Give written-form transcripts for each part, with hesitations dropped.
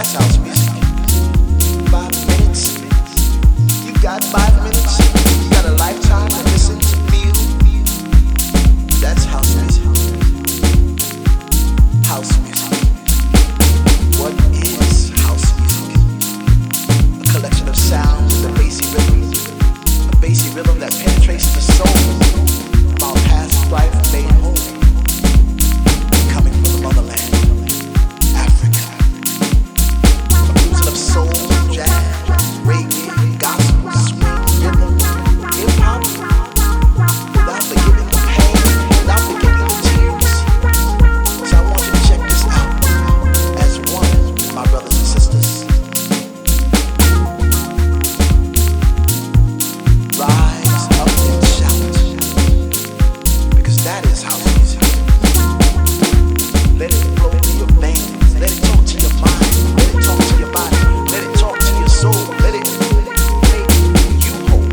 That's house music. 5 minutes. You got 5 minutes. You got a lifetime to listen to feel. That's house music. House music. What is house music? A collection of sounds, a bassy rhythm that penetrates the soul of our past life made whole. Coming from the motherland, Africa. A fusion of soul, jazz, reggae, gospel, swing, rhythm, hip-hop, without forgiving the pain, without forgiving the tears. So I want you to check this out as one, my brothers and sisters. Rise up and shout, because that is house music. Let it flow through your veins, let it talk to your mind, let it talk to your body, let it talk to your soul, let it make you whole.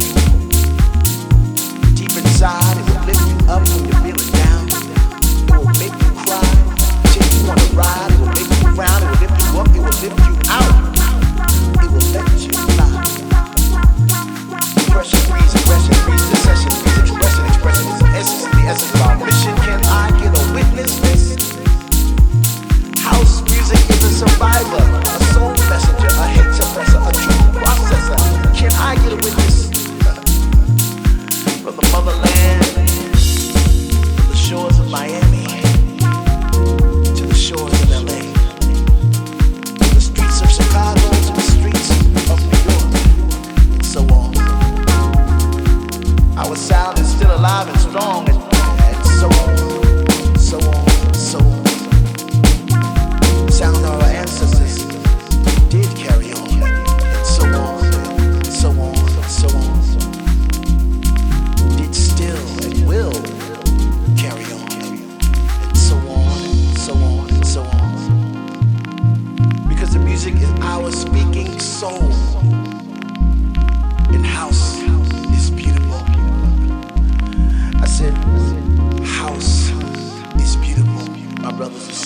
Deep inside, it will lift you up when you're feeling down. It will make you cry, take you on a ride, it will make you frown, it will lift you up, it will lift you out. It will let you fly. Pressure freeze, aggression freeze, decession freeze, expression is the essence of our mission. Can I get a witness this? House music is a survivor, a soul messenger, a hate suppressor, a truth processor. Can I get a witness? From the motherland, from the shores of Miami to the shores of LA, from the streets of Chicago to the streets of New York, and so on. Our sound is still alive and strong, and so on, so on, so on. Sound of our ancestors did carry on, and so on, and so on, and so on. Did still and will carry on, and so on, and so on, and so on. Because the music is our speaking soul, and house is beautiful. I said, house is beautiful, my brothers and sisters.